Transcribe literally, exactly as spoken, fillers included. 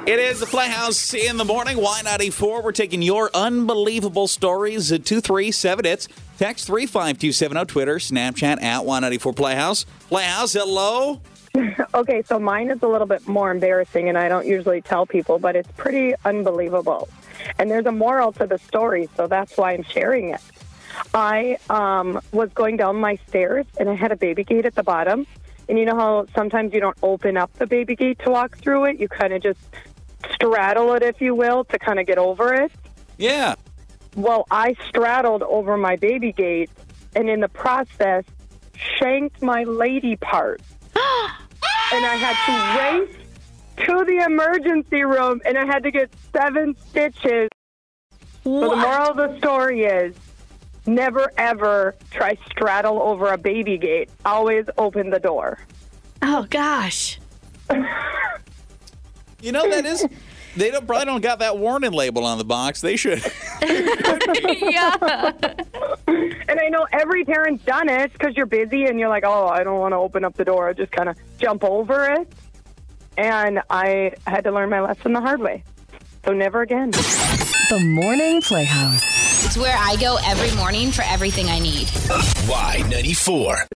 It is the Playhouse in the morning, Y ninety-four. We're taking your unbelievable stories at two three seven hits. Text three five two seven zero, Twitter, Snapchat at Y ninety-four Playhouse. Playhouse, hello? Okay, so mine is a little bit more embarrassing, and I don't usually tell people, but it's pretty unbelievable. And there's a moral to the story, so that's why I'm sharing it. I um, was going down my stairs, and I had a baby gate at the bottom. And you know how sometimes you don't open up the baby gate to walk through it? You kind of just straddle it, if you will, to kind of get over it. Yeah. Well, I straddled over my baby gate, and in the process, shanked my lady part. And I had to race to the emergency room, and I had to get seven stitches. What? So the moral of the story is, never, ever try straddle over a baby gate. Always open the door. Oh, gosh. You know, that is... They don't, probably don't got that warning label on the box. They should. Yeah. And I know every parent's done it because you're busy and you're like, oh, I don't want to open up the door. I just kind of jump over it. And I had to learn my lesson the hard way. So never again. The Morning Playhouse. It's where I go every morning for everything I need. Y ninety-four.